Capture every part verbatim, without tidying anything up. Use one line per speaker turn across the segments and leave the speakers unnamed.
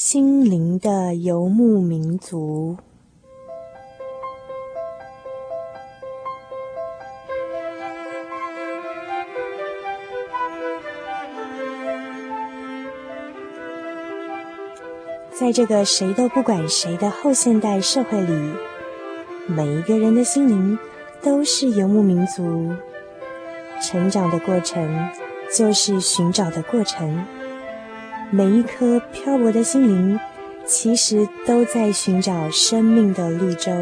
心灵的游牧民族。在这个谁都不管谁的后现代社会里，每一个人的心灵都是游牧民族。成长的过程就是寻找的过程，每一颗漂泊的心灵其实都在寻找生命的绿洲。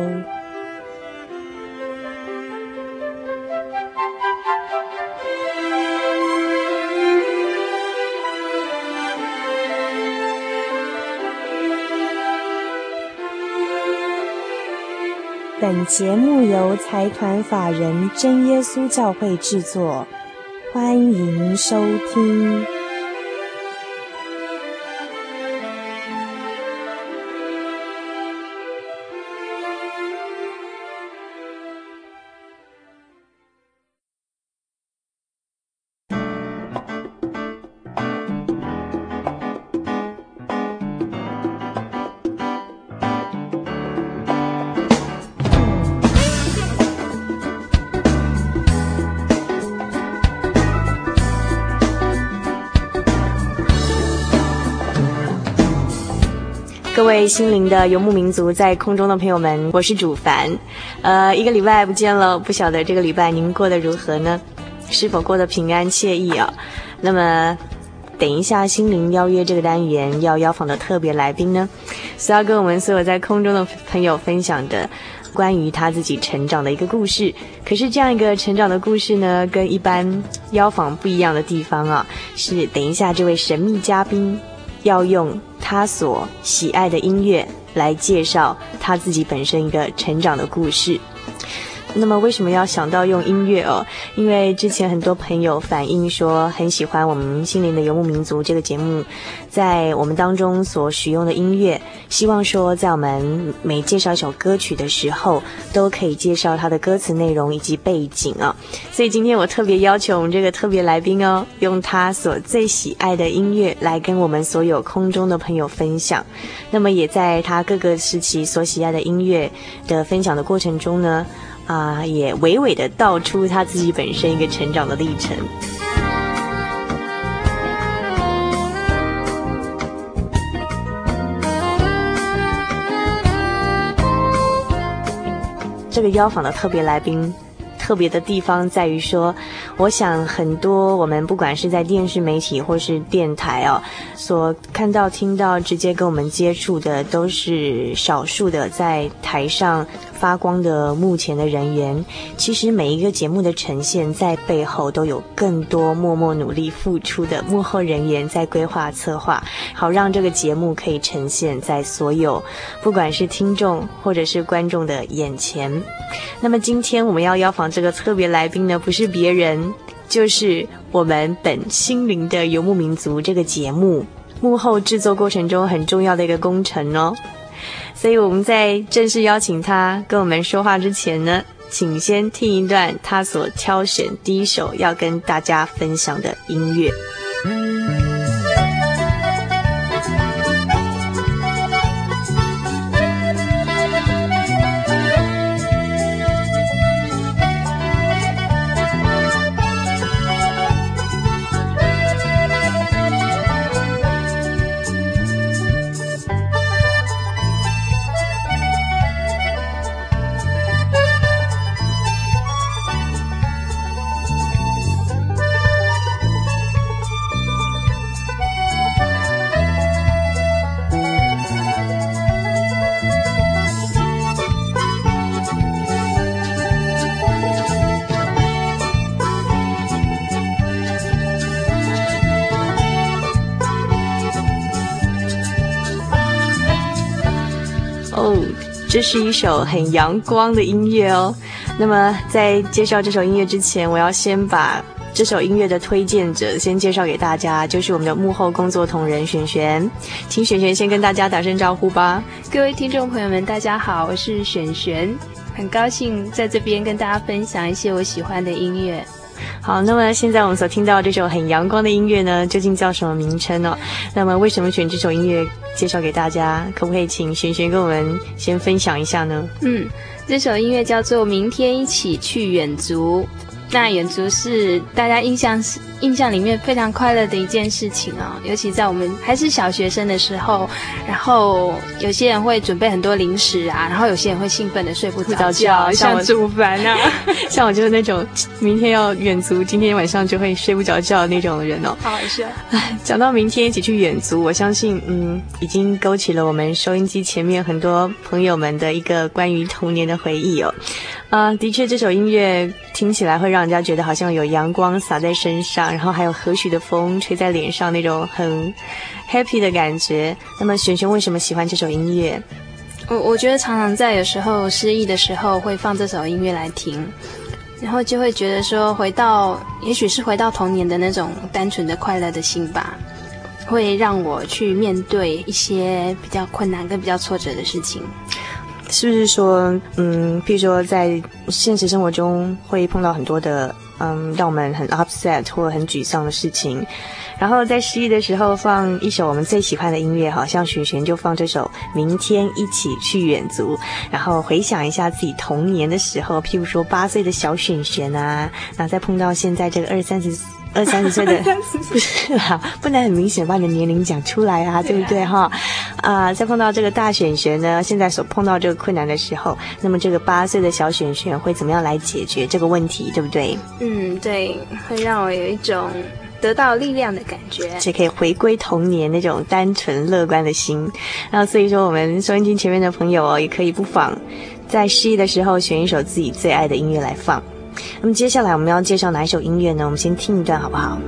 本节目由财团法人真耶稣教会制作，欢迎收听。各位心灵的游牧民族，在空中的朋友们，我是主凡。呃，一个礼拜不见了，不晓得这个礼拜您过得如何呢？是否过得平安惬意啊？那么，等一下心灵邀约这个单元要邀访的特别来宾呢，是要跟我们所有在空中的朋友分享的关于他自己成长的一个故事。可是这样一个成长的故事呢，跟一般邀访不一样的地方啊，是等一下这位神秘嘉宾要用他所喜爱的音乐来介绍他自己本身一个成长的故事。那么为什么要想到用音乐哦？因为之前很多朋友反映说很喜欢我们心灵的游牧民族这个节目在我们当中所使用的音乐，希望说在我们每介绍一首歌曲的时候都可以介绍它的歌词内容以及背景啊。所以今天我特别要求我们这个特别来宾哦，用他所最喜爱的音乐来跟我们所有空中的朋友分享。那么也在他各个时期所喜爱的音乐的分享的过程中呢，啊，也娓娓的道出他自己本身一个成长的历程。这个邀访的特别来宾特别的地方在于说，我想很多我们不管是在电视媒体或是电台哦，所看到听到直接跟我们接触的都是少数的在台上发光的幕前的人员。其实每一个节目的呈现在背后都有更多默默努力付出的幕后人员在规划策划，好让这个节目可以呈现在所有不管是听众或者是观众的眼前。那么今天我们要邀访这个特别来宾呢，不是别人，就是我们本心灵的游牧民族这个节目幕后制作过程中很重要的一个工程哦。所以我们在正式邀请他跟我们说话之前呢，请先听一段他所挑选第一首要跟大家分享的音乐。哦，这是一首很阳光的音乐哦。那么在介绍这首音乐之前，我要先把这首音乐的推荐者先介绍给大家，就是我们的幕后工作同仁璇璇。请璇璇先跟大家打声招呼吧。
各位听众朋友们大家好，我是璇璇，很高兴在这边跟大家分享一些我喜欢的音乐。
好，那么现在我们所听到这首很阳光的音乐呢，究竟叫什么名称呢？那么为什么选这首音乐介绍给大家？可不可以请璇璇跟我们先分享一下呢？
嗯，这首音乐叫做《明天一起去远足》。那远足是大家印象印象里面非常快乐的一件事情哦，尤其在我们还是小学生的时候，然后有些人会准备很多零食啊，然后有些人会兴奋的睡不着觉，像主凡啊，
像我就是那种明天要远足，今天晚上就会睡不着觉的那种人哦。
好好笑。
讲到明天一起去远足，我相信嗯，已经勾起了我们收音机前面很多朋友们的一个关于童年的回忆哦。啊、呃，的确，这首音乐听起来会让人家觉得好像有阳光洒在身上，然后还有和煦的风吹在脸上，那种很 happy 的感觉。那么璇璇为什么喜欢这首音乐？
我我觉得常常在有时候失意的时候会放这首音乐来听，然后就会觉得说回到，也许是回到童年的那种单纯的快乐的心吧，会让我去面对一些比较困难跟比较挫折的事情。
是不是说，嗯，譬如说在现实生活中会碰到很多的，嗯，让我们很 upset 或很沮丧的事情，然后在失意的时候放一首我们最喜欢的音乐，好像璇璇就放这首《明天一起去远足》，然后回想一下自己童年的时候，譬如说八岁的小璇璇啊，然后再碰到现在这个二三十。二三十岁的不是啦，不能很明显把你的年龄讲出来啊，对不对哈？啊、呃，再碰到这个大璇璇呢，现在所碰到这个困难的时候，那么这个八岁的小璇璇会怎么样来解决这个问题，对不对？
嗯，对，会让我有一种得到力量的感觉，
这可以回归童年那种单纯乐观的心。然后所以说，我们收音机前面的朋友哦，也可以不妨在失意的时候选一首自己最爱的音乐来放。那么接下来我们要介绍哪一首音乐呢？我们先听一段好不好？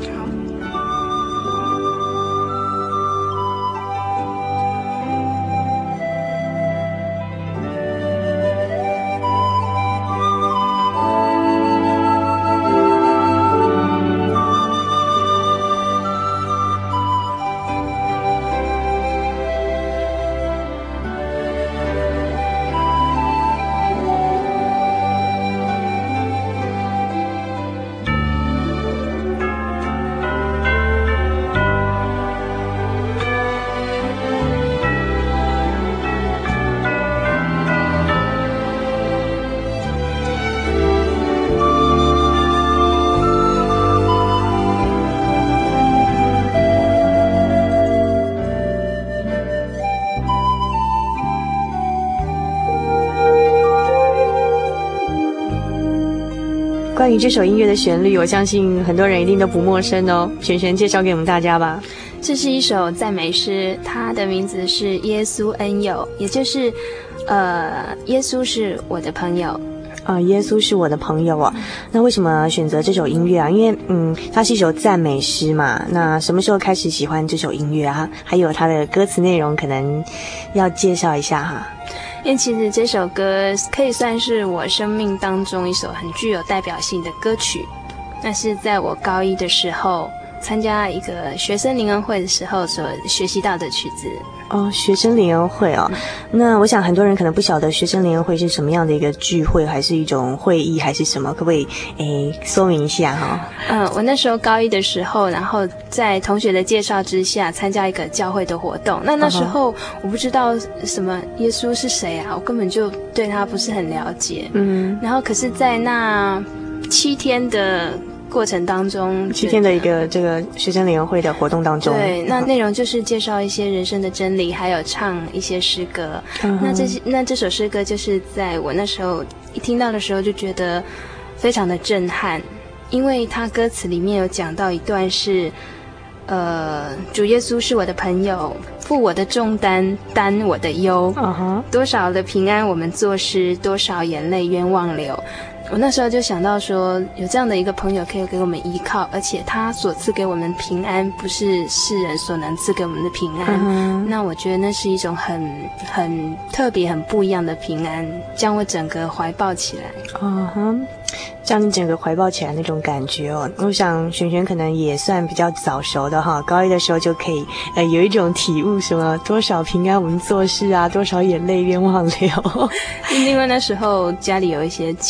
关于这首音乐的旋律，我相信很多人一定都不陌生哦。璇璇介绍给我们大家吧。
这是一首赞美诗，它的名字是耶稣恩友，也就是呃，耶稣是我的朋友。
啊、呃，耶稣是我的朋友哦。那为什么选择这首音乐啊？因为嗯，它是一首赞美诗嘛。那什么时候开始喜欢这首音乐啊？还有它的歌词内容，可能要介绍一下哈。
因为其实这首歌可以算是我生命当中一首很具有代表性的歌曲。那是在我高一的时候参加一个学生灵恩会的时候所学习到的曲子。
哦，学生灵恩会哦，那我想很多人可能不晓得学生灵恩会是什么样的一个聚会，还是一种会议，还是什么？可不可以诶说明一下哈？
嗯，我那时候高一的时候，然后在同学的介绍之下参加一个教会的活动。那那时候我不知道什么耶稣是谁啊，我根本就对他不是很了解。嗯，然后可是，在那七天的过程当中，
七天的一个这个学生联合会的活动当中，
对，那内容就是介绍一些人生的真理，还有唱一些诗歌。嗯、那这些那这首诗歌就是在我那时候一听到的时候就觉得非常的震撼，因为他歌词里面有讲到一段是，呃，主耶稣是我的朋友，负我的重担，担我的忧。嗯哼，多少的平安我们作诗，多少眼泪冤枉流。我那时候就想到说，有这样的一个朋友可以给我们依靠，而且他所赐给我们平安，不是世人所能赐给我们的平安。嗯、那我觉得那是一种很很特别、很不一样的平安，将我整个怀抱起来。
嗯哼，将你整个怀抱起来那种感觉哦。我想璇璇可能也算比较早熟的哈，高一的时候就可以呃有一种体悟，什么多少平安我们做事啊，多少眼泪冤枉流。
因为那时候家里有一些情况。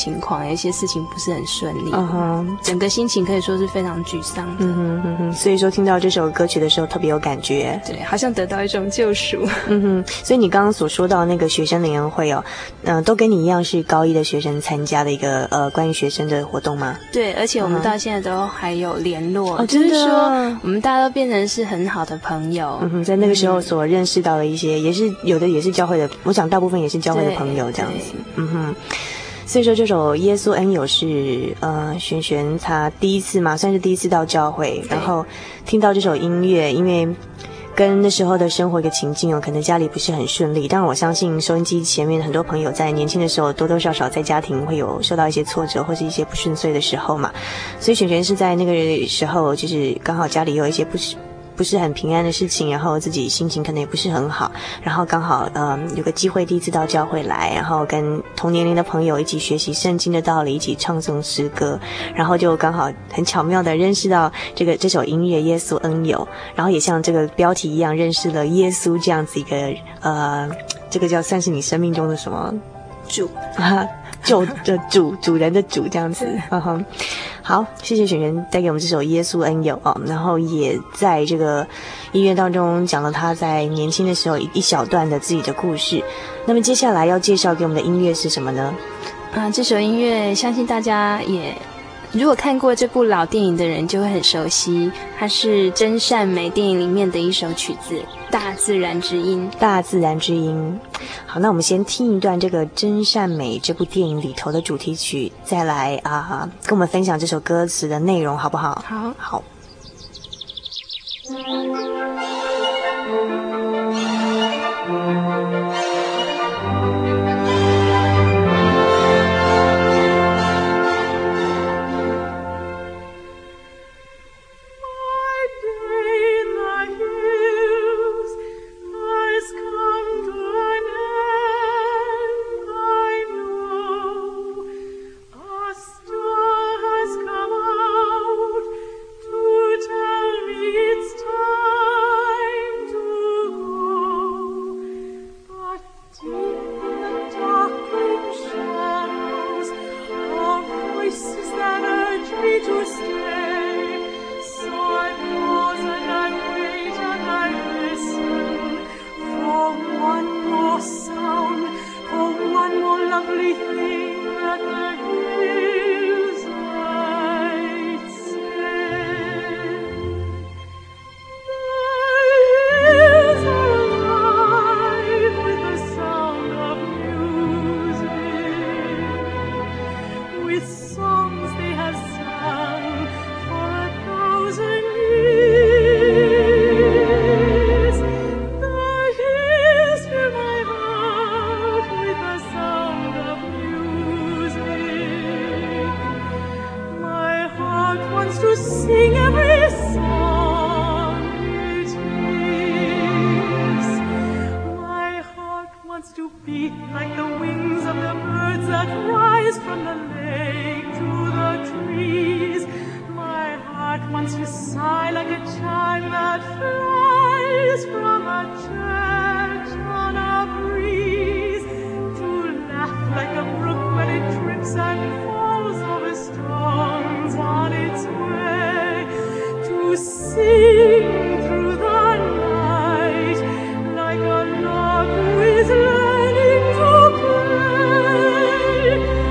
忙，有一些事情不是很顺利，
嗯哼，
整个心情可以说是非常沮丧的。
嗯哼嗯哼，所以说听到这首歌曲的时候特别有感觉，
对，好像得到一种救赎。
嗯哼，所以你刚刚所说到那个学生联谊会哦，嗯、呃，都跟你一样是高一的学生参加的一个呃关于学生的活动吗？
对，而且我们到现在都还有联络，
哦，
就是说我们大家都变成是很好的朋友。
嗯哼，在那个时候所认识到的一些，嗯、也是有的也是教会的，我想大部分也是教会的朋友这样子。嗯哼，所以说这首《耶稣恩友》是呃璇璇她第一次嘛，算是第一次到教会，然后听到这首音乐，因为跟那时候的生活一个情境哦，可能家里不是很顺利，但是我相信收音机前面很多朋友在年轻的时候多多少少在家庭会有受到一些挫折或是一些不顺遂的时候嘛，所以璇璇是在那个时候就是刚好家里有一些不是不是很平安的事情，然后自己心情可能也不是很好，然后刚好嗯有个机会第一次到教会来，然后跟同年龄的朋友一起学习圣经的道理，一起唱诵诗歌，然后就刚好很巧妙的认识到这个这首音乐《耶稣恩友》，然后也像这个标题一样认识了耶稣这样子一个呃这个叫算是你生命中的什么
主
啊救的主主人的主这样子。嗯哼，好，谢谢璇璇带给我们这首《耶稣恩友》哦，然后也在这个音乐当中讲了他在年轻的时候一小段的自己的故事。那么接下来要介绍给我们的音乐是什么呢？
啊，这首音乐相信大家也如果看过这部老电影的人就会很熟悉，它是真善美电影里面的一首曲子《大自然之音》。
大自然之音。好，那我们先听一段这个真善美这部电影里头的主题曲，再来啊跟我们分享这首歌词的内容好不好？
好。
好。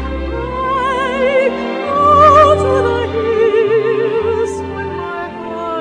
To the hills when my heart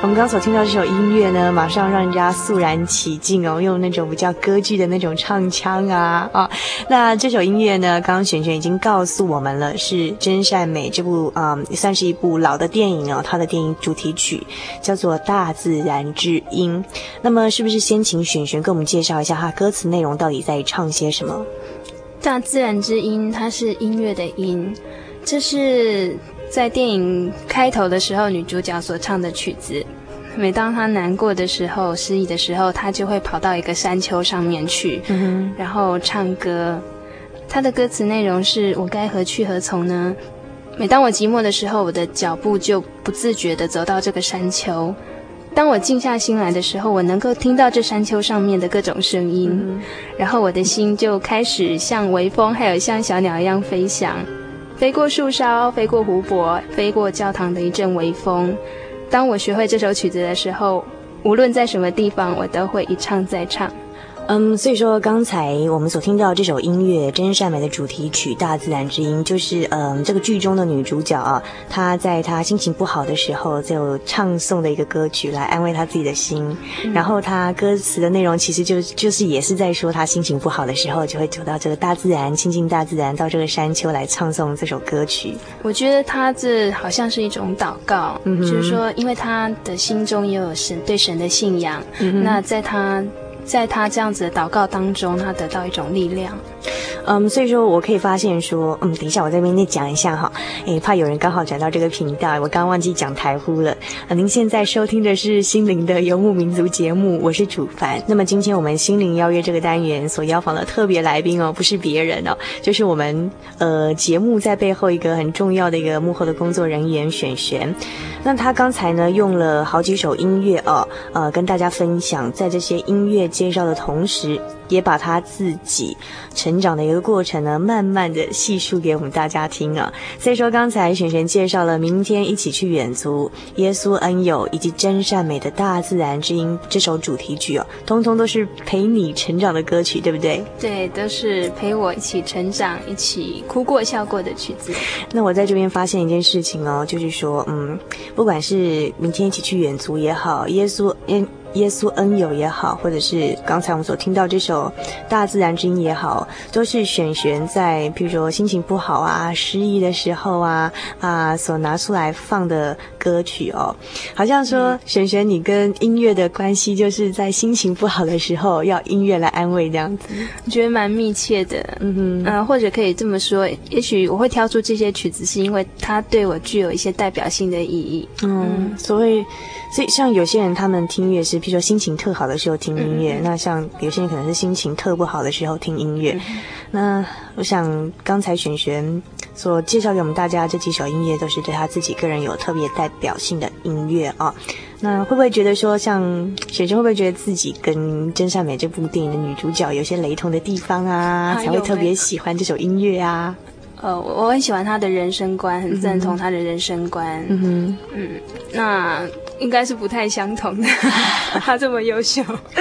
我们刚所听到这首音乐呢，马上让人家肃然起敬哦，用那种比较歌剧的那种唱腔啊啊。那这首音乐呢，刚刚璇璇已经告诉我们了，是真善美这部嗯，算是一部老的电影哦，它的电影主题曲叫做《大自然之音》。那么是不是先请璇璇给我们介绍一下它歌词内容到底在唱些什么？
大自然之音，它是音乐的音，这是在电影开头的时候女主角所唱的曲子。每当她难过的时候、失意的时候，她就会跑到一个山丘上面去，嗯、然后唱歌。她的歌词内容是：我该何去何从呢？每当我寂寞的时候，我的脚步就不自觉地走到这个山丘。当我静下心来的时候，我能够听到这山丘上面的各种声音，嗯、然后我的心就开始像微风，还有像小鸟一样飞翔，飞过树梢，飞过湖泊，飞过教堂的一阵微风。当我学会这首曲子的时候，无论在什么地方，我都会一唱再唱。
嗯，所以说刚才我们所听到这首音乐真善美的主题曲《大自然之音》，就是嗯这个剧中的女主角啊，她在她心情不好的时候就唱诵的一个歌曲来安慰她自己的心。嗯、然后她歌词的内容其实就就是也是在说她心情不好的时候就会走到这个大自然，亲近大自然，到这个山丘来唱诵这首歌曲。
我觉得她这好像是一种祷告，嗯、就是说因为她的心中也有神对神的信仰，嗯、那在她在他这样子的祷告当中，他得到一种力量。
嗯，所以说我可以发现说，嗯，等一下我这边再讲一下哈，诶，怕有人刚好转到这个频道，我刚刚忘记讲台呼了。呃，您现在收听的是心灵的游牧民族节目，我是主凡。那么今天我们心灵邀约这个单元所邀访的特别来宾哦，不是别人哦，就是我们呃节目在背后一个很重要的一个幕后的工作人员璇璇。那他刚才呢用了好几首音乐哦，呃，跟大家分享，在这些音乐介绍的同时，也把他自己成长的一个过程呢，慢慢的细数给我们大家听啊。所以说，刚才璇璇介绍了《明天一起去远足》、耶稣恩友以及真善美的大自然之音这首主题曲哦，通通都是陪你成长的歌曲，对不对？
对，都是陪我一起成长、一起哭过笑过的曲子。
那我在这边发现一件事情哦，就是说，嗯，不管是明天一起去远足也好，耶稣耶耶稣恩友也好，或者是刚才我们所听到这首大自然之音也好，都是璇璇在譬如说心情不好啊、失意的时候啊啊所拿出来放的歌曲哦。好像说璇璇你跟音乐的关系就是在心情不好的时候要音乐来安慰这样子，
我觉得蛮密切的。嗯哼，嗯、呃，或者可以这么说，也许我会挑出这些曲子是因为它对我具有一些代表性的意义。
嗯，嗯所以所以像有些人他们听音乐是譬如说心情特好的时候听音乐，嗯、那像有些人可能是心情特不好的时候听音乐。嗯、那我想刚才璇璇所介绍给我们大家这几首音乐都是对他自己个人有特别代表性的音乐啊。那会不会觉得说，像璇璇会不会觉得自己跟真善美这部电影的女主角有些雷同的地方啊，才会特别喜欢这首音乐啊？
呃，我很喜欢他的人生观，很赞同他的人生观。嗯哼，嗯，那应该是不太相同的。他这么优秀。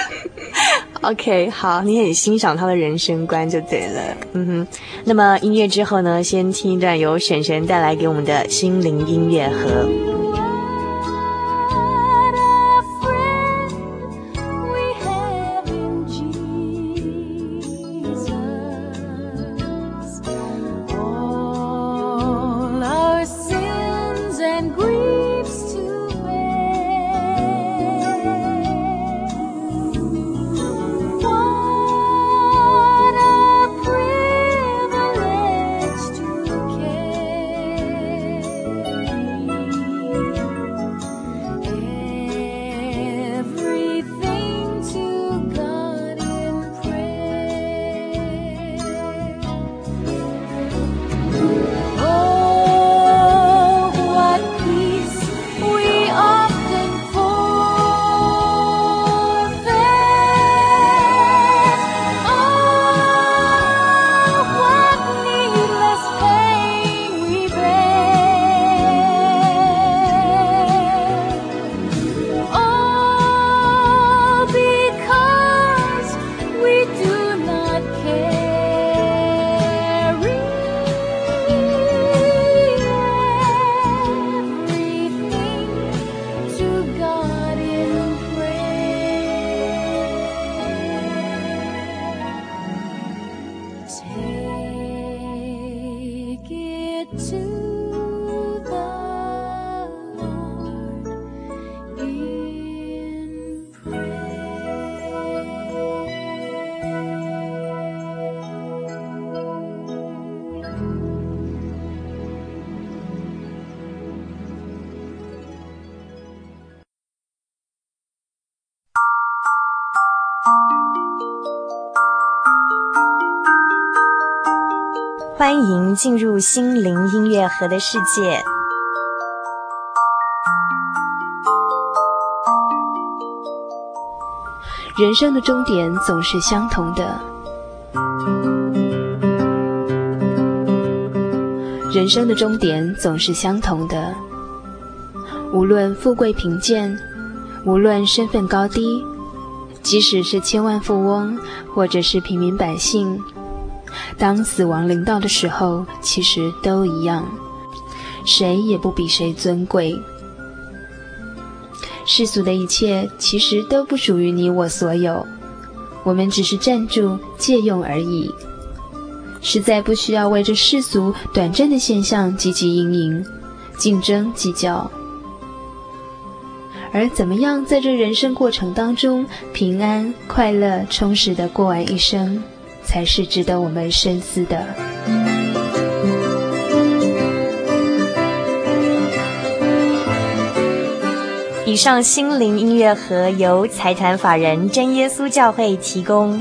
OK， 好，你很欣赏他的人生观就对了。嗯哼，那么音乐之后呢，先听一段由璇璇带来给我们的心灵音乐盒。 欢迎进入心灵音乐盒的世界。
人生的终点总是相同的，人生的终点总是相同的。无论富贵贫贱，无论身份高低，即使是千万富翁，或者是平民百姓，当死亡临到的时候，其实都一样，谁也不比谁尊贵。世俗的一切其实都不属于你我所有，我们只是暂住借用而已，实在不需要为这世俗短暂的现象汲汲营营，竞争计较。而怎么样在这人生过程当中平安快乐充实地过完一生，才是值得我们深思的。
以上心灵音乐盒由财团法人真耶稣教会提供。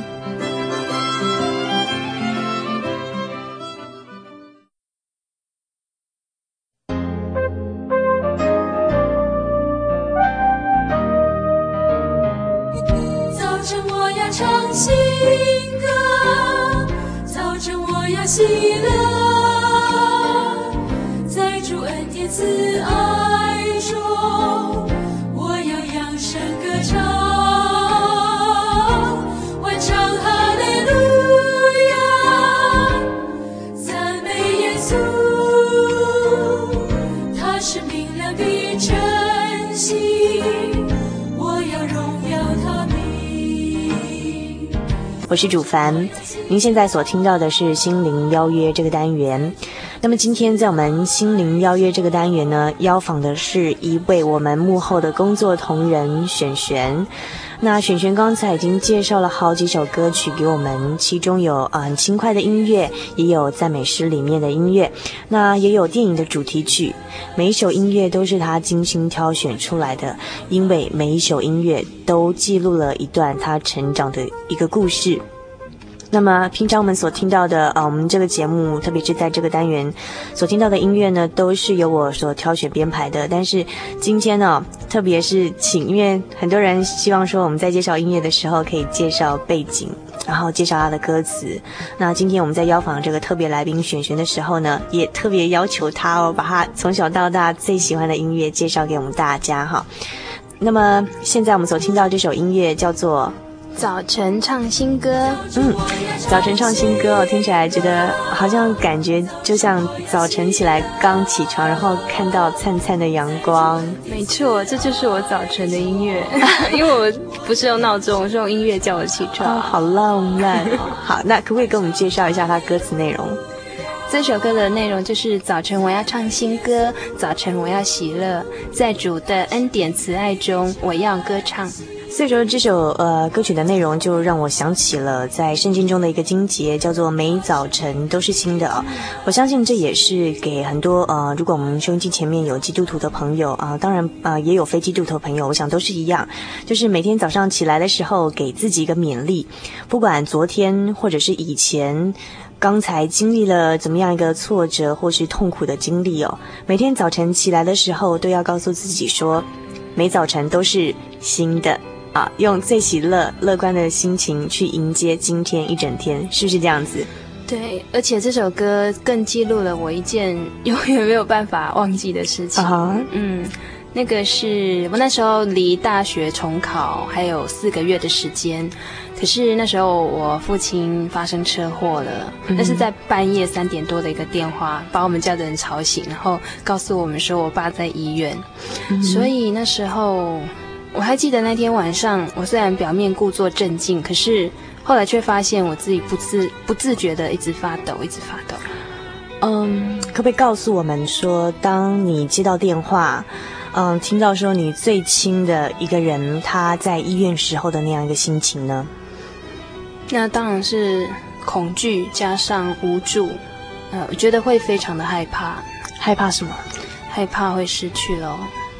早晨我要唱新歌，早晨我要喜乐，在主恩典慈爱中，声歌唱，欢唱哈利路亚，赞美耶稣，他是明亮的晨星，我要荣耀他名。
我是主凡，您现在所听到的是心灵邀约这个单元。那么今天在我们心灵邀约这个单元呢，邀访的是一位我们幕后的工作同仁璇璇。那璇璇刚才已经介绍了好几首歌曲给我们，其中有啊、呃、很轻快的音乐，也有赞美诗里面的音乐，那也有电影的主题曲。每一首音乐都是他精心挑选出来的，因为每一首音乐都记录了一段他成长的一个故事。那么平常我们所听到的呃，我们这个节目特别是在这个单元所听到的音乐呢，都是由我所挑选编排的。但是今天呢，特别是请，因为很多人希望说我们在介绍音乐的时候可以介绍背景，然后介绍他的歌词。那今天我们在邀访这个特别来宾璇璇的时候呢，也特别要求他哦，把他从小到大最喜欢的音乐介绍给我们大家哈。那么现在我们所听到这首音乐叫做
早晨唱新歌。
嗯，早晨唱新歌哦，听起来觉得好像感觉就像早晨起来刚起床，然后看到灿灿的阳光。
没错，这就是我早晨的音乐，因为我不是用闹钟，我是用音乐叫我起床。
哦，好浪漫哦。好，那可不可以给我们介绍一下它歌词内容？
这首歌的内容就是早晨我要唱新歌，早晨我要喜乐，在主的恩典慈爱中我要歌唱。
所以说这首呃歌曲的内容就让我想起了在圣经中的一个经节，叫做每早晨都是新的啊。我相信这也是给很多呃，如果我们收音机前面有基督徒的朋友啊、呃，当然呃也有非基督徒的朋友，我想都是一样，就是每天早上起来的时候给自己一个勉励，不管昨天或者是以前刚才经历了怎么样一个挫折或是痛苦的经历哦，每天早晨起来的时候都要告诉自己说，每早晨都是新的啊，用最喜乐乐观的心情去迎接今天一整天，是不是这样子？
对，而且这首歌更记录了我一件永远没有办法忘记的事情。
uh-huh.
嗯，那个是我那时候离大学重考还有四个月的时间，可是那时候我父亲发生车祸了，那、嗯、是在半夜三点多的一个电话，把我们家的人吵醒，然后告诉我们说我爸在医院、嗯、所以那时候我还记得那天晚上，我虽然表面故作镇静，可是后来却发现我自己不自不自觉的一直发抖，一直发抖。
嗯，可不可以告诉我们说，当你接到电话，嗯，听到说你最亲的一个人他在医院时候的那样一个心情呢？
那当然是恐惧加上无助，呃，我觉得会非常的害怕。
害怕什么？
害怕会失去咯。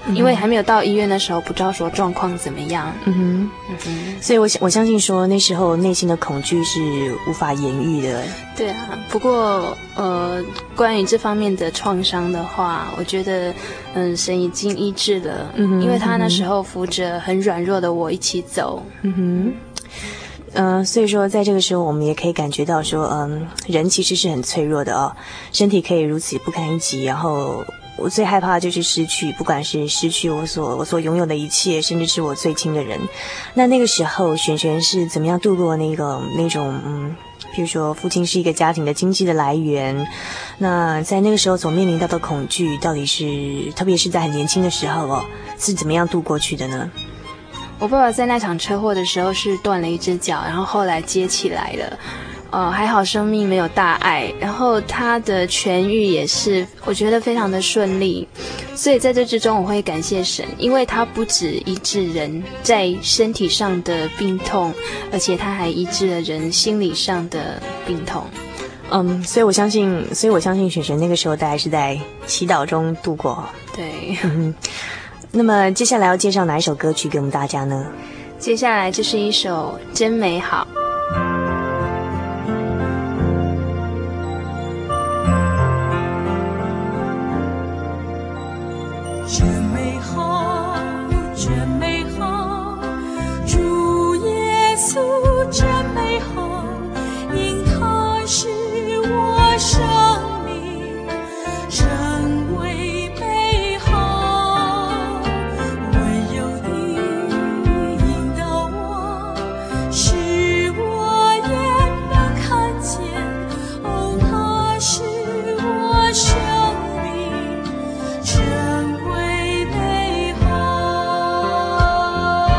嗯、因为还没有到医院的时候，不知道说状况怎么样。
嗯哼，嗯哼，所以我我相信说那时候内心的恐惧是无法言喻的。
对啊，不过呃，关于这方面的创伤的话，我觉得嗯，神已经医治了，嗯哼，因为他那时候扶着很软弱的我一起走。嗯哼。
嗯、呃，所以说在这个时候我们也可以感觉到说，嗯，人其实是很脆弱的哦，身体可以如此不堪一击，然后我最害怕的就是失去，不管是失去我所我所拥有的一切，甚至是我最亲的人。那那个时候璇璇是怎么样度过那个那种嗯，比如说父亲是一个家庭的经济的来源，那在那个时候所面临到的恐惧到底是，特别是在很年轻的时候哦，是怎么样度过去的呢？
我爸爸在那场车祸的时候是断了一只脚，然后后来接起来了，呃，还好生命没有大碍，然后他的痊愈也是我觉得非常的顺利，所以在这之中我会感谢神，因为他不止医治人在身体上的病痛，而且他还医治了人心理上的病痛。
嗯，所以我相信，所以我相信璇璇那个时候大概是在祈祷中度过。
对。
嗯，那么接下来要介绍哪一首歌曲给我们大家呢？
接下来就是一首《真美好》。
真美好，真美好，主耶稣真美好，因他是我生命成为美好，温柔地引导我，使我也能看见，哦，他是我生命成为美好，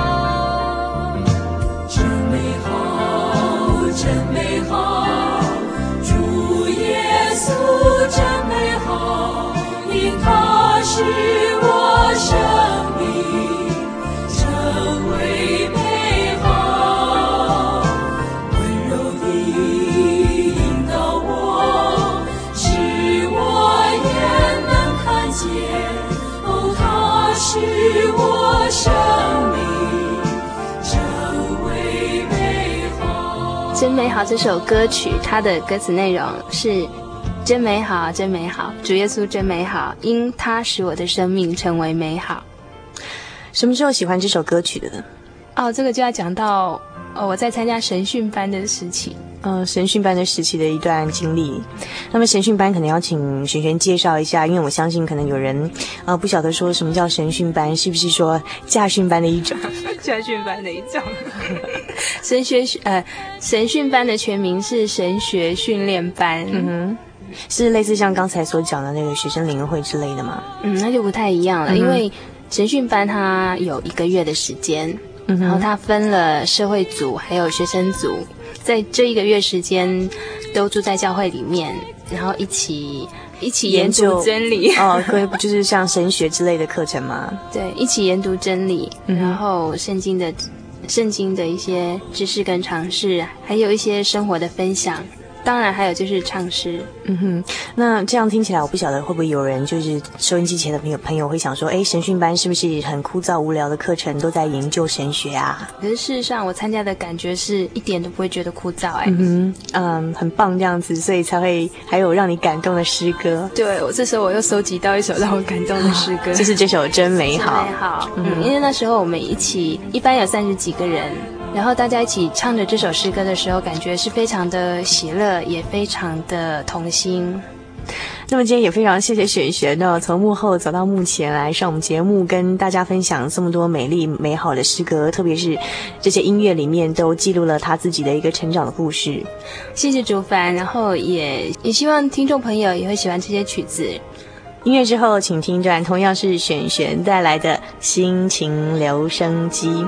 真美好，真美好，主耶稣真美好，因他是我生命成为美好，温柔地引导我，使我也能看见，哦，他是我生命成为美好。
真美好这首歌曲，它的歌词内容是真美好，真美好，主耶稣真美好，因他使我的生命成为美好。
什么时候喜欢这首歌曲的呢？
哦，这个就要讲到哦，我在参加神训班的时期。
呃，神训班的时期的一段经历。那么神训班可能要请璇璇介绍一下，因为我相信可能有人呃不晓得说什么叫神训班，是不是说驾训班的一种？
驾训班的一种。神学呃神训班的全名是神学训练班。
嗯哼，是类似像刚才所讲的那个学生联会之类的吗？
嗯，那就不太一样了，嗯、因为神训班它有一个月的时间，嗯、然后它分了社会组还有学生组。在这一个月时间都住在教会里面，然后一起一起研读真理
哦，可以不就是像神学之类的课程吗？
对，一起研读真理，嗯、然后圣经的圣经的一些知识跟常识，还有一些生活的分享。当然还有就是唱诗。
嗯哼，那这样听起来我不晓得会不会有人就是收音机前的朋友朋友会想说，哎，神训班是不是很枯燥无聊的课程，都在研究神学啊？
可是事实上我参加的感觉是一点都不会觉得枯燥。哎，
嗯哼，嗯，很棒这样子，所以才会还有让你感动的诗歌。
对，我这时候我又搜集到一首让我感动的诗歌，
就是这首真美好。
真美好。嗯，因为那时候我们一起一般有三十几个人，然后大家一起唱着这首诗歌的时候，感觉是非常的喜乐，也非常的同心。
那么今天也非常谢谢璇璇呢，从幕后走到幕前来上我们节目，跟大家分享这么多美丽美好的诗歌，特别是这些音乐里面都记录了他自己的一个成长的故事。
谢谢竹凡，然后也也希望听众朋友也会喜欢这些曲子。
音乐之后，请听段同样是璇璇带来的心情留声机。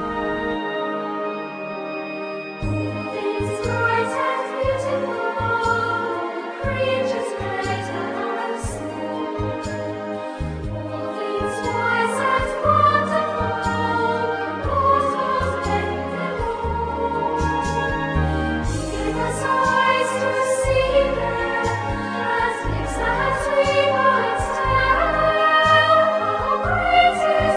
Praise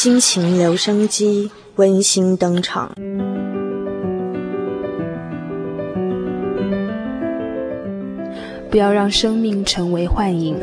心情留声机温馨登场。
不要让生命成为幻影。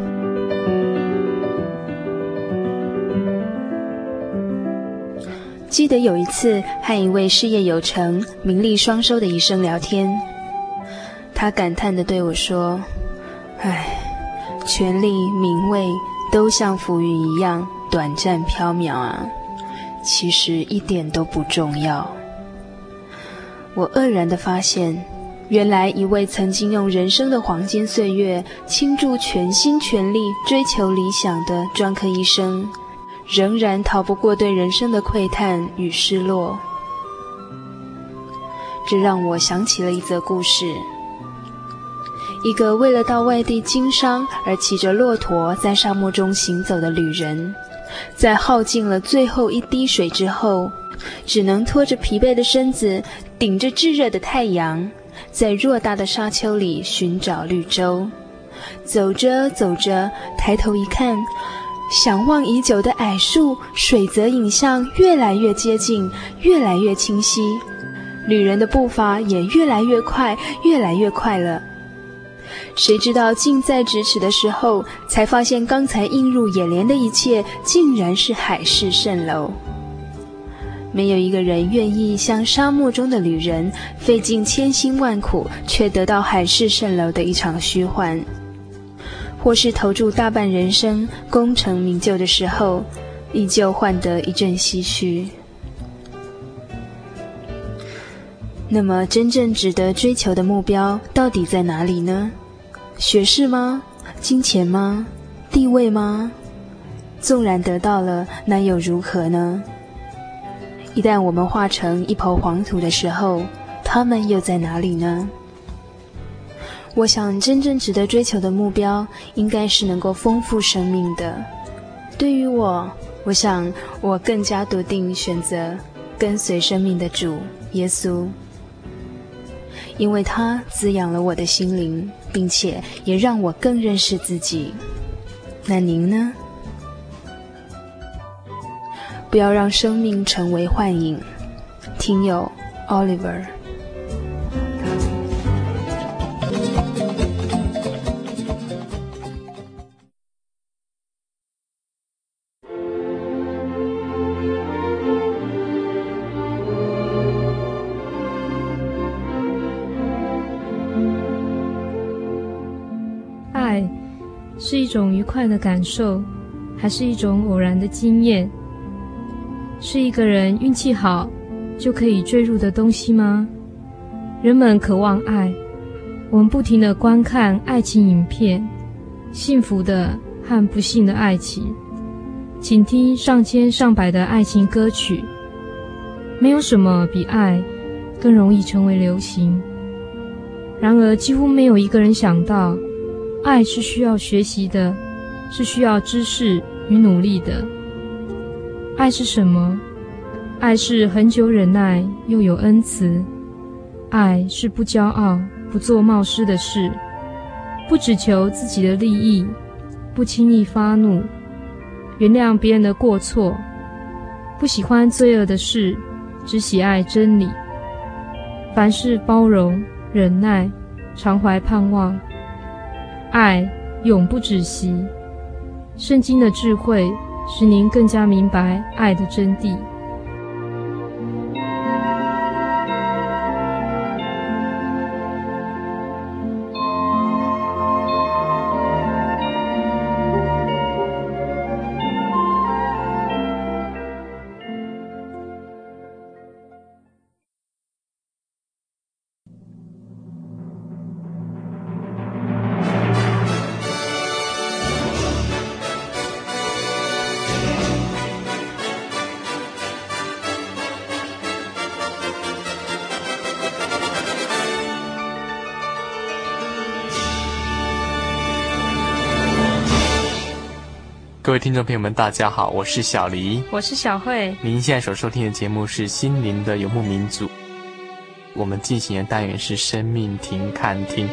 记得有一次和一位事业有成、名利双收的医生聊天，他感叹地对我说：唉，权力、名位都像浮云一样短暂缥缈啊，其实一点都不重要。我愕然地发现，原来一位曾经用人生的黄金岁月倾注全心全力追求理想的专科医生，仍然逃不过对人生的喟叹与失落。这让我想起了一则故事，一个为了到外地经商而骑着骆驼在沙漠中行走的旅人，在耗尽了最后一滴水之后，只能拖着疲惫的身子，顶着炙热的太阳，在偌大的沙丘里寻找绿洲。走着走着，抬头一看，想望已久的矮树、水泽影像越来越接近，越来越清晰，旅人的步伐也越来越快，越来越快了。谁知道近在咫尺的时候，才发现刚才映入眼帘的一切竟然是海市蜃楼。没有一个人愿意像沙漠中的旅人，费尽千辛万苦，却得到海市蜃楼的一场虚幻，或是投注大半人生功成名就的时候，依旧换得一阵唏嘘。那么真正值得追求的目标到底在哪里呢？学识吗？金钱吗？地位吗？纵然得到了，那又如何呢？一旦我们化成一抔黄土的时候，他们又在哪里呢？我想真正值得追求的目标应该是能够丰富生命的。对于我，我想我更加笃定选择跟随生命的主耶稣，因为他滋养了我的心灵，并且也让我更认识自己。那您呢？不要让生命成为幻影。听友 Oliver。
爱是一种愉快的感受，还是一种偶然的经验？是一个人运气好就可以坠入的东西吗？人们渴望爱，我们不停地观看爱情影片，幸福的和不幸的爱情，请听上千上百的爱情歌曲。没有什么比爱更容易成为流行。然而几乎没有一个人想到，爱是需要学习的，是需要知识与努力的。爱是什么？爱是恒久忍耐，又有恩慈。爱是不骄傲，不做冒失的事，不只求自己的利益，不轻易发怒，原谅别人的过错，不喜欢罪恶的事，只喜爱真理。凡事包容、忍耐，常怀盼望。爱永不止息。圣经的智慧使您更加明白爱的真谛。
各位听众朋友们大家好，我是小黎，
我是小慧。
您现在所收听的节目是心灵的游牧民族，我们进行的单元是生命停看听。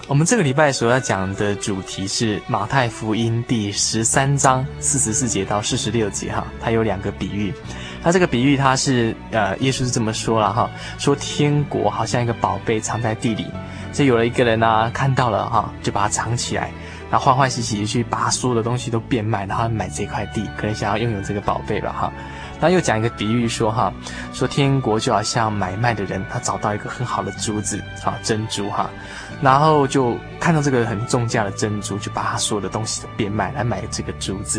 我们这个礼拜所要讲的主题是马太福音第十三章四十四节到四十六节哈，它有两个比喻。那这个比喻它是呃，耶稣是这么说了哈，说天国好像一个宝贝藏在地里，所以有了一个人啊看到了哈，就把它藏起来，然后欢欢喜喜去把所有的东西都变卖，然后买这块地，可能想要拥有这个宝贝吧哈。然后又讲一个比喻说哈，说天国就好像买卖的人，他找到一个很好的珠子啊，珍珠哈，然后就看到这个很重价的珍珠，就把他所有的东西都变卖来买这个珠子。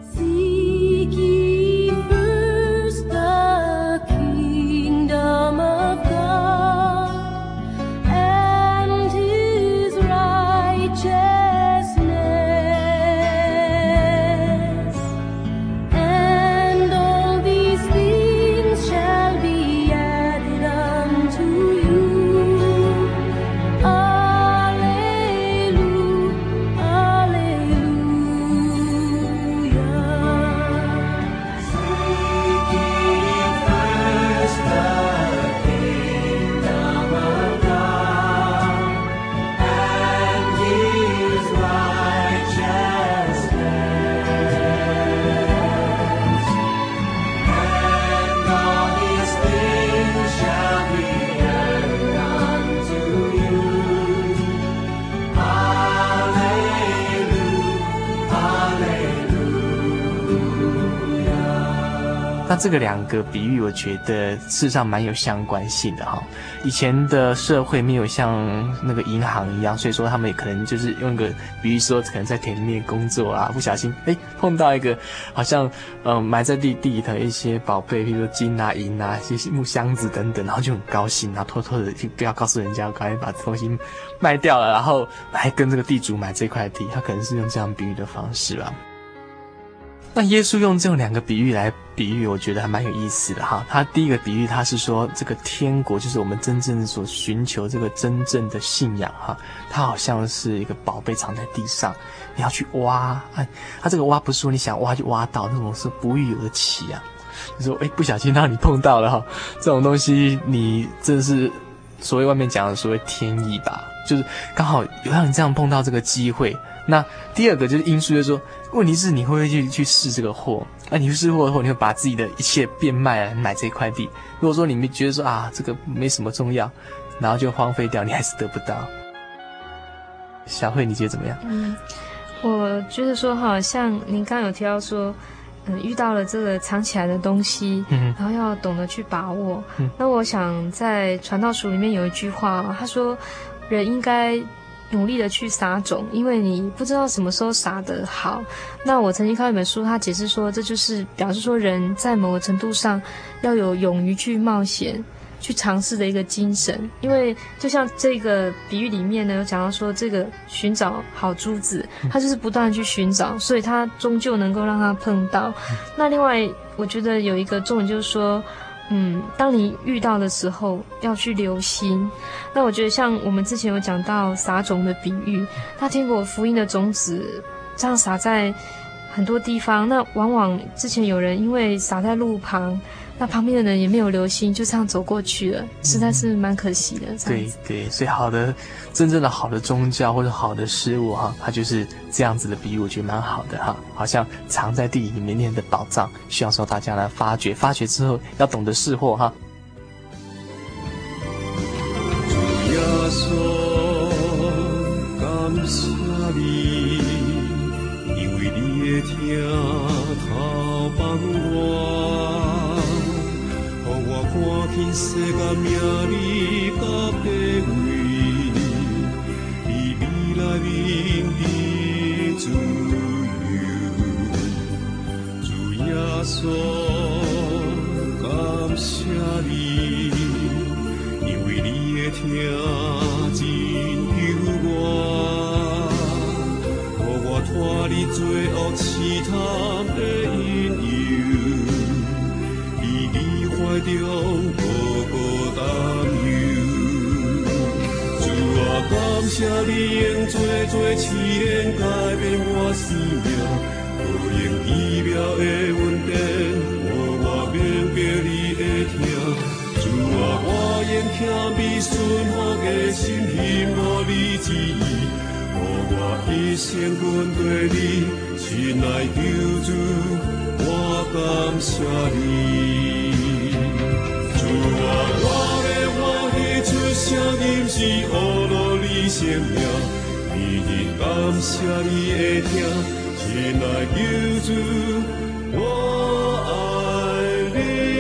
那这个两个比喻我觉得事实上蛮有相关性的哈。以前的社会没有像那个银行一样，所以说他们也可能就是用一个比喻说，可能在田里面工作啊，不小心哎碰到一个好像呃埋在地地里头一些宝贝，比如说金啊银啊一些木箱子等等，然后就很高兴，然后偷偷的就不要告诉人家，赶快把这东西卖掉了，然后来跟这个地主买这块地，他可能是用这样比喻的方式吧。那耶稣用这种两个比喻来比喻，我觉得还蛮有意思的哈。他第一个比喻，他是说这个天国就是我们真正所寻求这个真正的信仰哈，它好像是一个宝贝藏在地上，你要去挖。哎，他这个挖不是说你想挖就挖到，那种是不欲而起啊。就说哎，不小心让你碰到了哈，这种东西你真是所谓外面讲的所谓天意吧，就是刚好有让你这样碰到这个机会。那第二个就是因素，就是说，问题是你会不会去去试这个货？啊，你去试货后，你会把自己的一切变卖来买这块地。如果说你们觉得说啊，这个没什么重要，然后就荒废掉，你还是得不到。小慧，你觉得怎么样？
嗯，我觉得说哈，像您刚刚有提到说，嗯，遇到了这个藏起来的东西，嗯，然后要懂得去把握。嗯，那我想在传道书里面有一句话，他说，人应该努力的去撒种，因为你不知道什么时候撒得好。那我曾经看一本书，他解释说，这就是表示说人在某个程度上要有勇于去冒险、去尝试的一个精神。因为就像这个比喻里面呢，有讲到说，这个寻找好珠子，他就是不断的去寻找，所以他终究能够让他碰到。那另外，我觉得有一个重点就是说，嗯，当你遇到的时候要去留心。那我觉得像我们之前有讲到撒种的比喻，那天国福音的种子这样撒在很多地方，那往往之前有人因为撒在路旁，那旁边的人也没有留心，就这样走过去了，实在是蛮可惜的。
对对，所以好的真正的好的宗教或者好的事物哈，它就是这样子的比喻，我觉得蛮好的哈，好像藏在地里面的宝藏，需要受大家来发掘，发掘之后要懂得识货哈。
主耶稣，感谢你，因为你的听头帮我，让我看见世间名利甲地位，你未来面的自由。主耶稣，感谢你，因为你的听真救我，让我脱离罪恶试探的引诱，在你怀中无辜担忧。主啊，感谢你用做做试炼改变我生命，好用奇妙的恩典，让我明白你的听。主啊，我愿谦卑顺服的心，幸福你旨意。 生阮对你，亲爱救主，我感谢你。主啊，我要欢喜出声，音是乌落你生命，天天感谢你的听，亲爱救主，我爱你。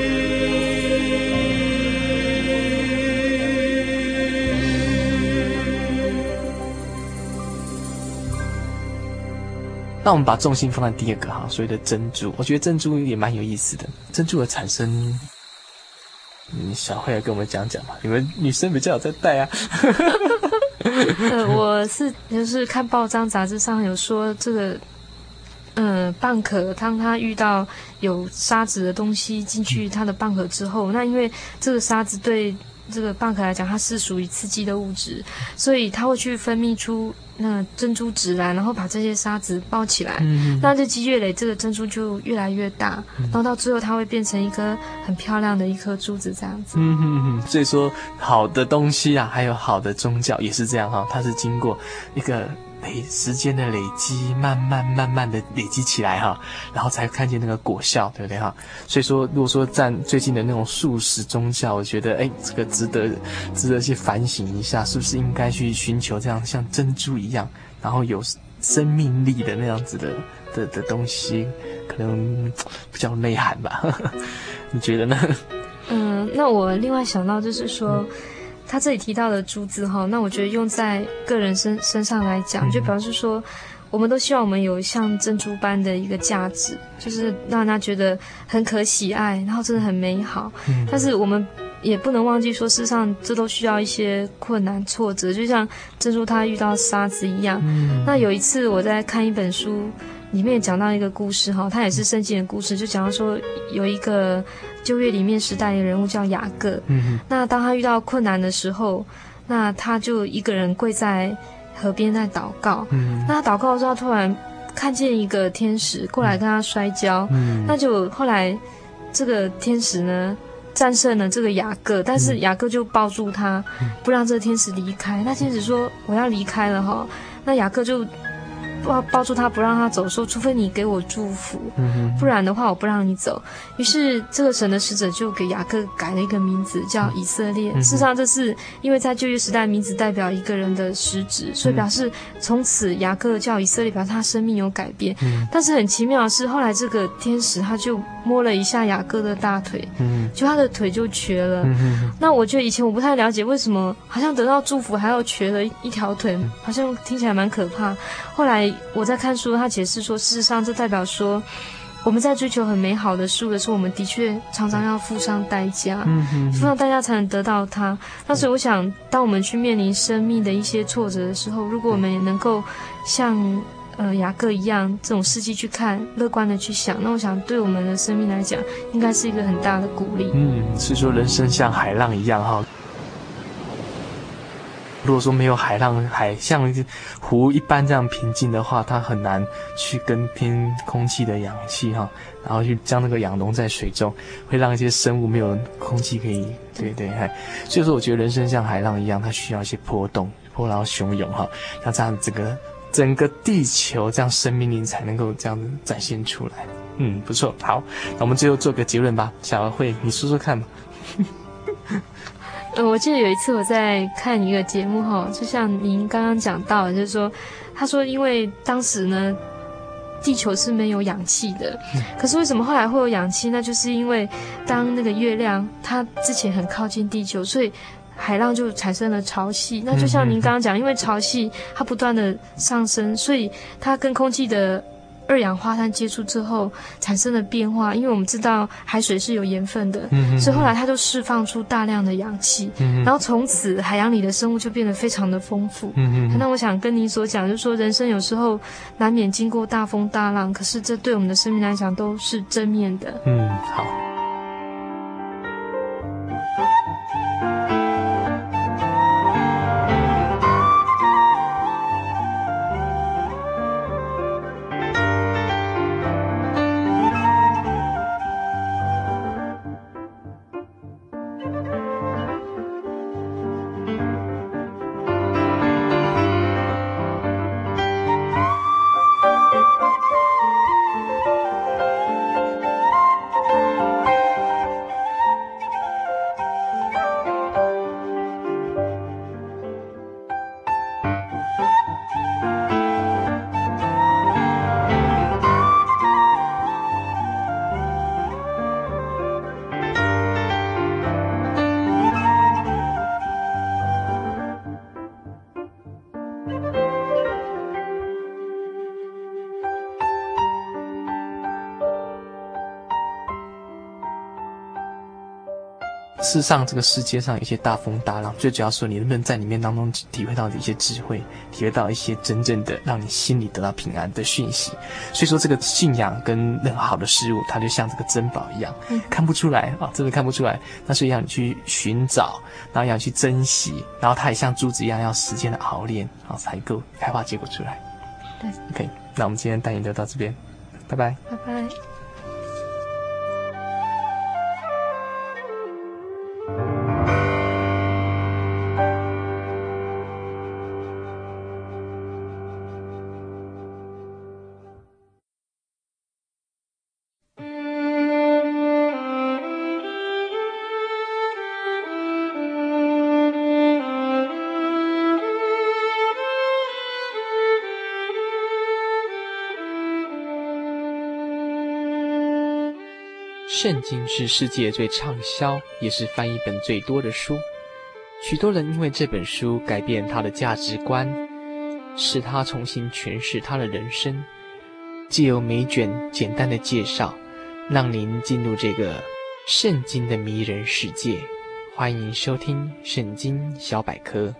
那我们把重心放在第二个哈，所谓的珍珠，我觉得珍珠也蛮有意思的。珍珠的产生，嗯，小慧来跟我们讲讲嘛，你们女生比较有在带啊。
呃，我是就是看报章杂志上有说这个，呃，蚌壳当它遇到有沙子的东西进去它的蚌壳之后，那因为这个沙子对这个蚌壳来讲它是属于刺激的物质，所以它会去分泌出那珍珠质来，然后把这些沙子包起来。嗯，那日积月累，这个珍珠就越来越大，嗯，然后到最后它会变成一颗很漂亮的一颗珠子这样子。
嗯哼哼，所以说好的东西啊，还有好的宗教也是这样哈，它是经过一个累时间的累积，慢慢慢慢的累积起来哈，然后才看见那个果效，对不对哈？所以说，如果说占最近的那种素食宗教，我觉得哎，这个值得值得去反省一下，是不是应该去寻求这样像珍珠一样，然后有生命力的那样子的的的东西，可能比较内涵吧？你觉得呢？
嗯，那我另外想到就是说。嗯，他这里提到的珠子哈，那我觉得用在个人身身上来讲，就表示说，我们都希望我们有像珍珠般的一个价值，就是让他觉得很可喜爱，然后真的很美好。嗯，但是我们也不能忘记说，事实上这都需要一些困难挫折，就像珍珠它遇到沙子一样。嗯，那有一次我在看一本书。里面讲到一个故事哈，它也是圣经的故事，就讲到说有一个旧约里面时代的人物叫雅各，嗯，那当他遇到困难的时候，那他就一个人跪在河边在祷告，嗯，那他祷告的时候，他突然看见一个天使过来跟他摔跤，嗯，那就后来这个天使呢战胜了这个雅各，但是雅各就抱住他，不让这个天使离开。那天使说我要离开了哈，那雅各就抱抱住他不让他走，说除非你给我祝福，嗯，不然的话我不让你走。于是这个神的使者就给雅各改了一个名字叫以色列，嗯，事实上这是因为在旧约时代名字代表一个人的实质，所以表示从此雅各叫以色列，表示他生命有改变，嗯，但是很奇妙的是后来这个天使他就摸了一下雅各的大腿，嗯，就他的腿就瘸了，嗯，那我觉得以前我不太了解为什么好像得到祝福还要瘸了一条腿，好像听起来蛮可怕。后来我在看书，他解释说，事实上这代表说，我们在追求很美好的事物的时候，我们的确常常要付上代价，嗯，付上代价才能得到它。那所以我想，当我们去面临生命的一些挫折的时候，如果我们也能够像呃雅各一样这种事迹去看，乐观的去想，那我想对我们的生命来讲，应该是一个很大的鼓励。
嗯，是说人生像海浪一样哈。如果说没有海浪，海像湖一般这样平静的话，它很难去跟拼空气的氧气哈，然后去将那个氧溶在水中，会让一些生物没有空气可以，对对嗨。所以说，我觉得人生像海浪一样，它需要一些波动、波涛汹涌哈，像这样整个整个地球这样生命力才能够这样子展现出来。嗯，不错。好，那我们最后做个结论吧。小慧，你说说看吧。
呃，我记得有一次我在看一个节目哈，就像您刚刚讲到的，就是说，他说因为当时呢，地球是没有氧气的，嗯，可是为什么后来会有氧气？那就是因为当那个月亮它之前很靠近地球，所以海浪就产生了潮汐。那就像您刚刚讲，因为潮汐它不断的上升，所以它跟空气的二氧化碳接触之后产生了变化，因为我们知道海水是有盐分的，嗯，所以后来它就释放出大量的氧气，嗯，然后从此海洋里的生物就变得非常的丰富。嗯，那我想跟您所讲，就是说人生有时候难免经过大风大浪，可是这对我们的生命来讲都是正面的。
嗯，好。 事实上这个世界上有一些大风大浪，最主要说你能不能在里面当中体会到的一些智慧，体会到一些真正的让你心里得到平安的讯息。所以说这个信仰跟任何好的事物，它就像这个珍宝一样，嗯、看不出来啊，真的看不出来，但是要你去寻找，然后要你去珍惜，然后它也像珠子一样要时间的熬炼啊，才够开花结果出来。
对
，OK， 那我们今天单元就到这边，拜拜，
拜拜。
圣经是世界最畅销，也是翻译本最多的书。许多人因为这本书改变他的价值观，使他重新诠释他的人生。藉由每卷简单的介绍，让您进入这个圣经的迷人世界。欢迎收听圣经小百科。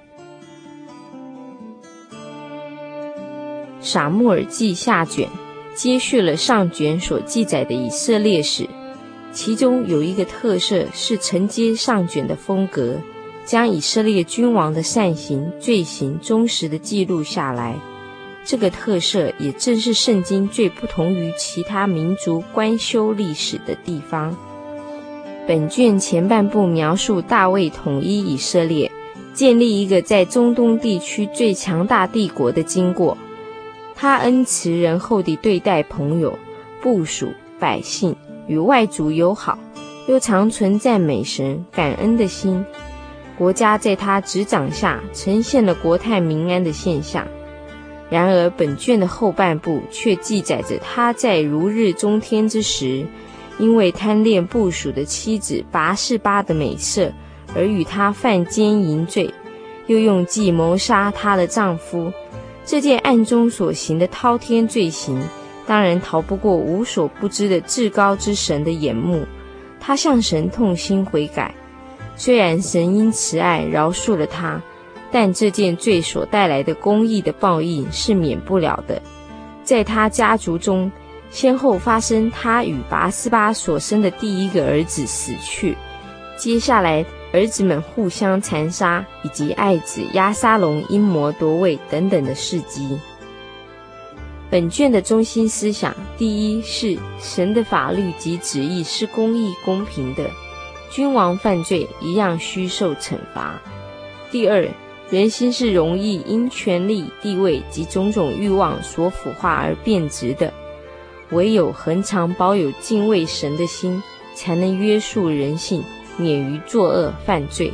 撒母耳记下卷接续了上卷所记载的以色列史，其中有一个特色是承接上卷的风格，将以色列君王的善行、罪行忠实地记录下来。这个特色也正是圣经最不同于其他民族官修历史的地方。本卷前半部描述大卫统一以色列，建立一个在中东地区最强大帝国的经过。他恩慈仁厚地对待朋友、部属、百姓，与外族友好，又常存赞美神、感恩的心。国家在他执掌下呈现了国泰民安的现象。然而本卷的后半部却记载着他在如日中天之时，因为贪恋部属的妻子拔示巴的美色，而与他犯奸淫罪，又用计谋杀他的丈夫。这件暗中所行的滔天罪行，当然逃不过无所不知的至高之神的眼目。他向神痛心悔改，虽然神因慈爱饶恕了他，但这件罪所带来的公义的报应是免不了的。在他家族中，先后发生他与拔示巴所生的第一个儿子死去，接下来儿子们互相残杀，以及爱子押沙龙阴谋夺位等等的事迹。本卷的中心思想，第一是神的法律及旨意是公义公平的，君王犯罪一样需受惩罚。第二，人心是容易因权力、地位及种种欲望所腐化而变质的，唯有恒常保有敬畏神的心，才能约束人性，免于作恶犯罪。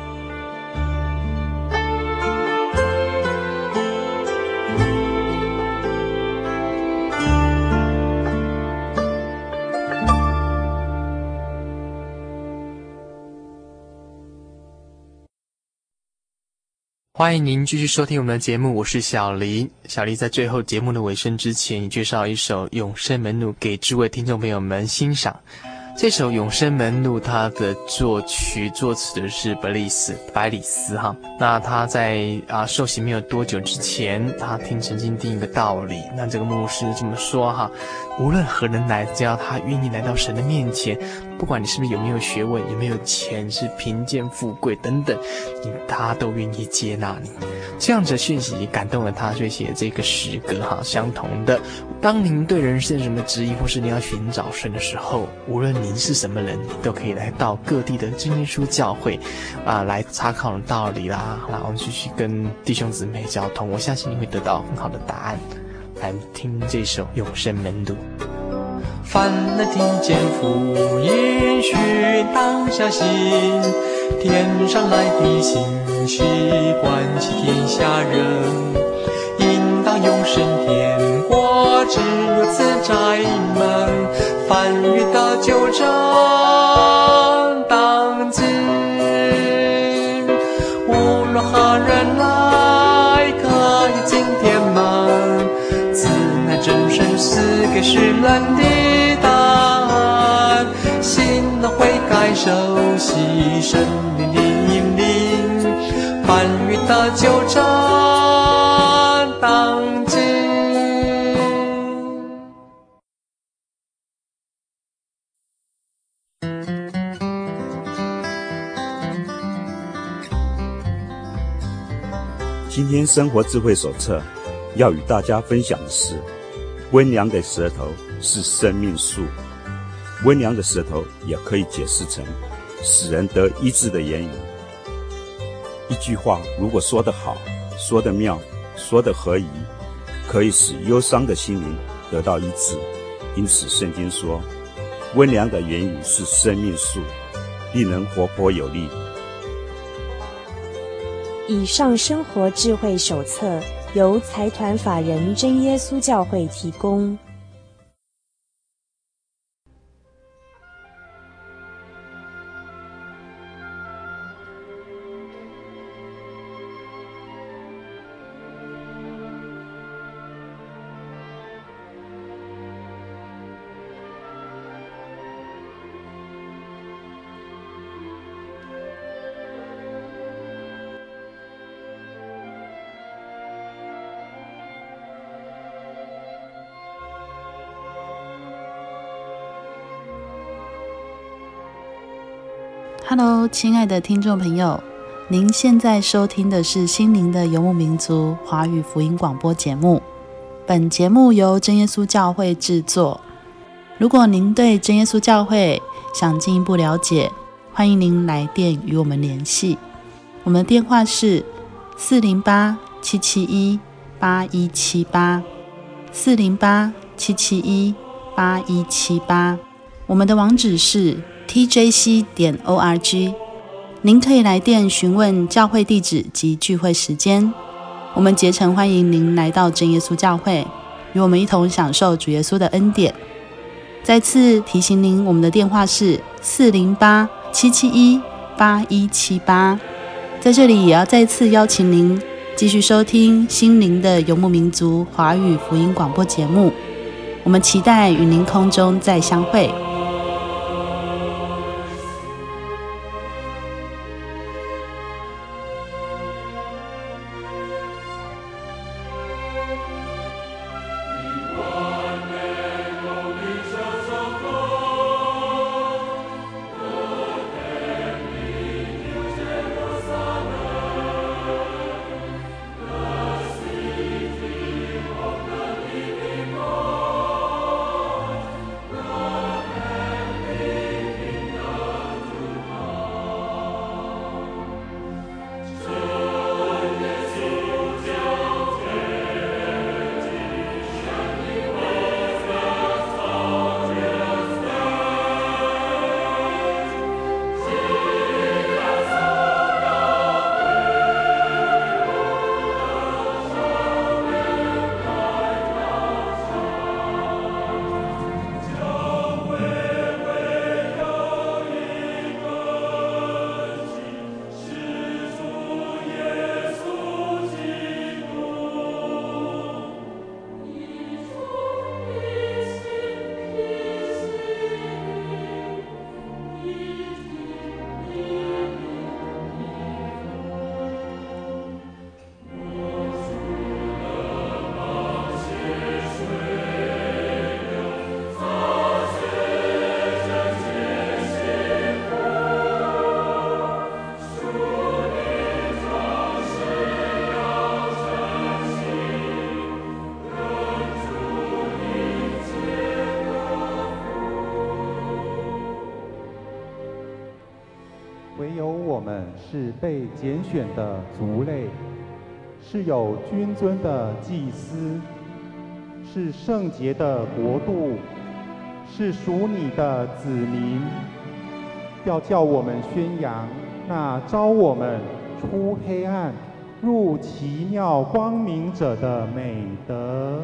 欢迎您继续收听我们的节目，我是小黎。小黎在最后节目的尾声之前，也介绍一首《永生门路》给诸位听众朋友们欣赏。这首《永生门路》它的作曲作词的是百里斯百里斯哈。那他在啊受洗没有多久之前，他听曾经听一个道理，那这个牧师这么说哈：无论何人来，只要他愿意来到神的面前，不管你是不是有没有学问，有没有钱，是贫贱富贵等等，他都愿意接纳你。这样子的讯息感动了他，所以写这个诗歌哈。相同的，当您对人生有什么质疑，或是你要寻找神的时候，无论您是什么人，你都可以来到各地的真耶稣教会啊，来查考道理啦，然后继续跟弟兄姊妹交通。我相信你会得到很好的答案。来听这首《永生门路》。
凡能听见福音讯，当下信，天上来的信息，唤起天下人，应当永生天国，只有此窄门，凡遇得救者当进。无论何人来，可以进天门，此乃真神赐给世人的答案。心的悔改来熟悉神灵的引领，翻越大纠缠当今。
今天生活智慧手册要与大家分享的是，温良的舌头是生命树。温良的舌头也可以解释成使人得医治的言语。一句话如果说得好，说得妙，说得合宜，可以使忧伤的心灵得到医治。因此圣经说，温良的言语是生命树，令人活泼有力。
以上生活智慧手册由财团法人真耶稣教会提供。
Hello， 亲爱的听众朋友，您现在收听的是心灵的游牧民族华语福音广播节目。本节目由真耶稣教会制作。如果您对真耶稣教会想进一步了解，欢迎您来电与我们联系。我们的电话是四零八七七一八一七八四零八七七一八一七八。我们的网址是T J C 点 O R G， 您可以来电询问教会地址及聚会时间。我们竭诚欢迎您来到真耶稣教会，与我们一同享受主耶稣的恩典。再次提醒您，我们的电话是四零八七七一八一七八。在这里也要再次邀请您继续收听心灵的游牧民族华语福音广播节目。我们期待与您空中再相会。
唯有我们是被拣选的族类，是有君尊的祭司，是圣洁的国度，是属你的子民。要叫我们宣扬那召我们出黑暗入奇妙光明者的美德。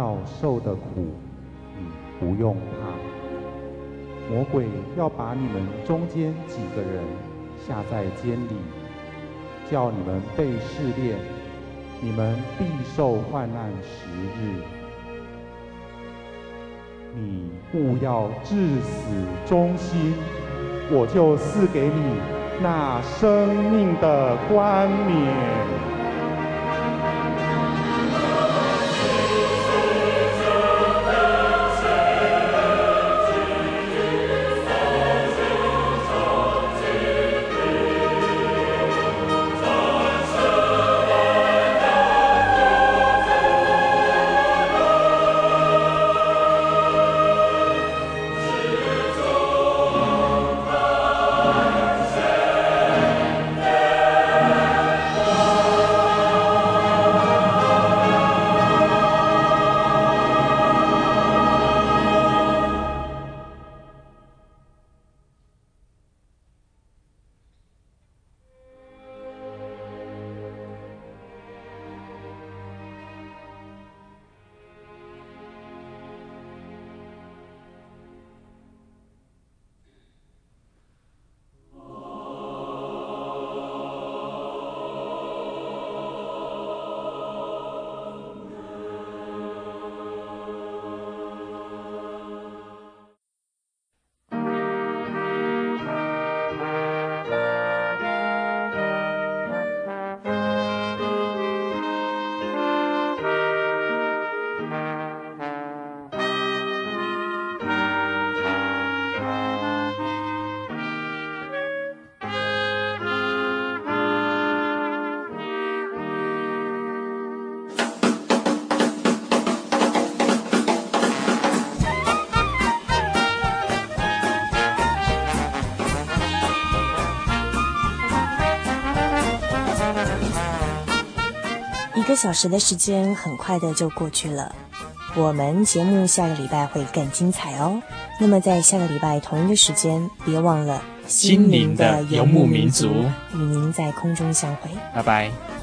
要受的苦，你不用怕。魔鬼要把你们中间几个人下在监里，叫你们被试炼，你们必受患难十日。你务要至死忠心，我就赐给你那生命的冠冕。
一个小时的时间很快的就过去了，我们节目下个礼拜会更精彩哦。那么在下个礼拜同一个时间，别忘了
心灵的游牧民族，
与您在空中相会，
拜拜。